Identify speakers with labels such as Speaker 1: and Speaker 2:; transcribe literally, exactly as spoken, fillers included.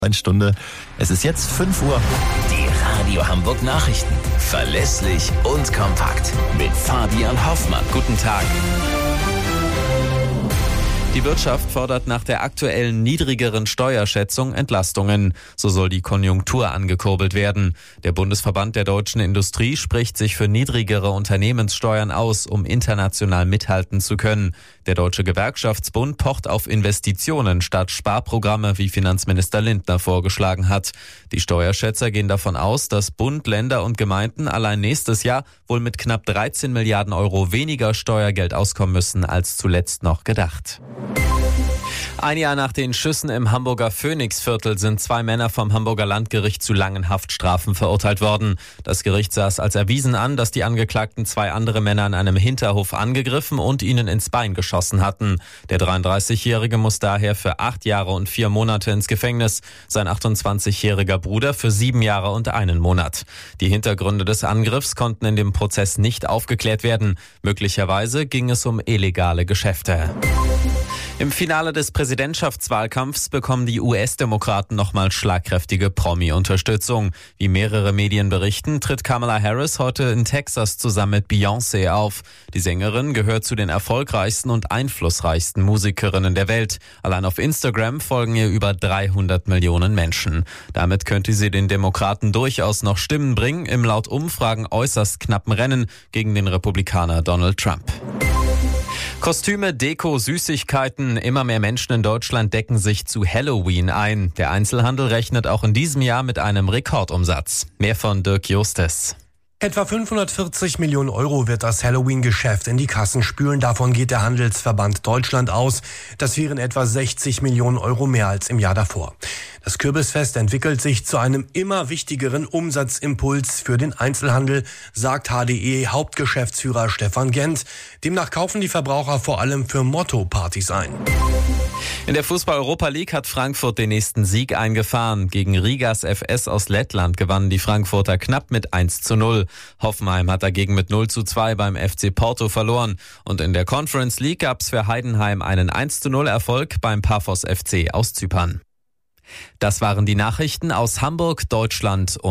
Speaker 1: Eine Stunde. Es ist jetzt fünf Uhr.
Speaker 2: Die Radio Hamburg Nachrichten. Verlässlich und kompakt. Mit Fabian Hoffmann.
Speaker 3: Guten Tag. Die Wirtschaft fordert nach der aktuellen niedrigeren Steuerschätzung Entlastungen. So soll die Konjunktur angekurbelt werden. Der Bundesverband der deutschen Industrie spricht sich für niedrigere Unternehmenssteuern aus, um international mithalten zu können. Der Deutsche Gewerkschaftsbund pocht auf Investitionen statt Sparprogramme, wie Finanzminister Lindner vorgeschlagen hat. Die Steuerschätzer gehen davon aus, dass Bund, Länder und Gemeinden allein nächstes Jahr wohl mit knapp dreizehn Milliarden Euro weniger Steuergeld auskommen müssen als zuletzt noch gedacht. Ein Jahr nach den Schüssen im Hamburger Phoenixviertel sind zwei Männer vom Hamburger Landgericht zu langen Haftstrafen verurteilt worden. Das Gericht sah es als erwiesen an, dass die Angeklagten zwei andere Männer an einem Hinterhof angegriffen und ihnen ins Bein geschossen hatten. Der dreiunddreißigjährige muss daher für acht Jahre und vier Monate ins Gefängnis, sein achtundzwanzigjähriger Bruder für sieben Jahre und einen Monat. Die Hintergründe des Angriffs konnten in dem Prozess nicht aufgeklärt werden. Möglicherweise ging es um illegale Geschäfte. Im Finale des Präsidentschaftswahlkampfs bekommen die U S-Demokraten nochmal schlagkräftige Promi-Unterstützung. Wie mehrere Medien berichten, tritt Kamala Harris heute in Texas zusammen mit Beyoncé auf. Die Sängerin gehört zu den erfolgreichsten und einflussreichsten Musikerinnen der Welt. Allein auf Instagram folgen ihr über dreihundert Millionen Menschen. Damit könnte sie den Demokraten durchaus noch Stimmen bringen, im laut Umfragen äußerst knappen Rennen gegen den Republikaner Donald Trump. Kostüme, Deko, Süßigkeiten. Immer mehr Menschen in Deutschland decken sich zu Halloween ein. Der Einzelhandel rechnet auch in diesem Jahr mit einem Rekordumsatz. Mehr von Dirk Justes.
Speaker 4: Etwa fünfhundertvierzig Millionen Euro wird das Halloween-Geschäft in die Kassen spülen. Davon geht der Handelsverband Deutschland aus. Das wären etwa sechzig Millionen Euro mehr als im Jahr davor. Das Kürbisfest entwickelt sich zu einem immer wichtigeren Umsatzimpuls für den Einzelhandel, sagt H D E-Hauptgeschäftsführer Stefan Gent. Demnach kaufen die Verbraucher vor allem für Motto-Partys ein.
Speaker 3: In der Fußball-Europa League hat Frankfurt den nächsten Sieg eingefahren. Gegen Rigas F S aus Lettland gewannen die Frankfurter knapp mit eins zu null. Hoffenheim hat dagegen mit null zu zwei beim F C Porto verloren. Und in der Conference League gab es für Heidenheim einen eins zu null Erfolg beim Paphos F C aus Zypern. Das waren die Nachrichten aus Hamburg, Deutschland und